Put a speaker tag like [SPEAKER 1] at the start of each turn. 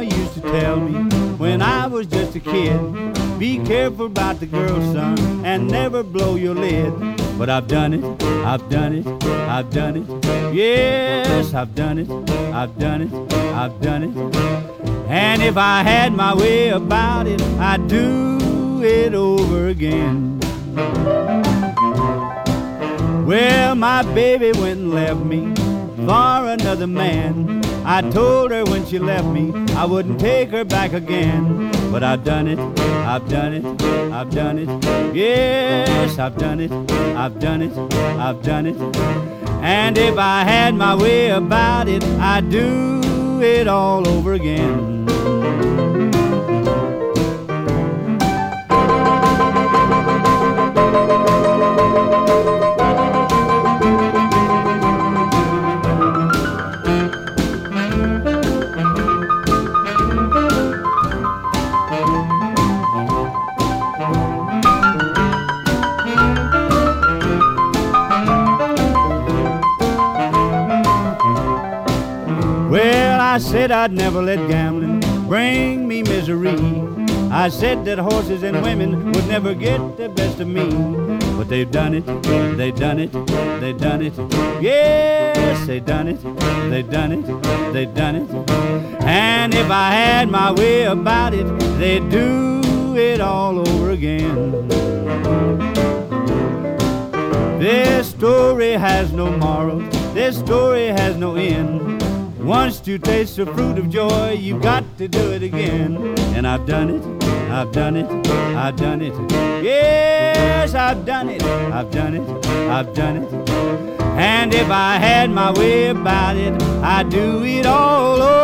[SPEAKER 1] mama used to tell me when I was just a kid, be careful about the girl, son, and never blow your lid. But I've done it, I've done it, I've done it. Yes, I've done it, I've done it, I've done it. And if I had my way about it, I'd do it over again. Well, my baby went and left me for another man. I told her when she left me I wouldn't take her back again. But I've done it, I've done it, I've done it. Yes, I've done it, I've done it, I've done it. And if I had my way about it, I'd do it all over again. I said I'd never let gambling bring me misery. I said that horses and women would never get the best of me. But they've done it, they've done it, they've done it. Yes, they've done it, they've done it, they've done it. And if I had my way about it, they'd do it all over again. This story has no moral, this story has no end. Once you taste the fruit of joy, you've got to do it again. And I've done it, I've done it, I've done it. Yes, I've done it, I've done it, I've done it. And if I had my way about it, I'd do it all over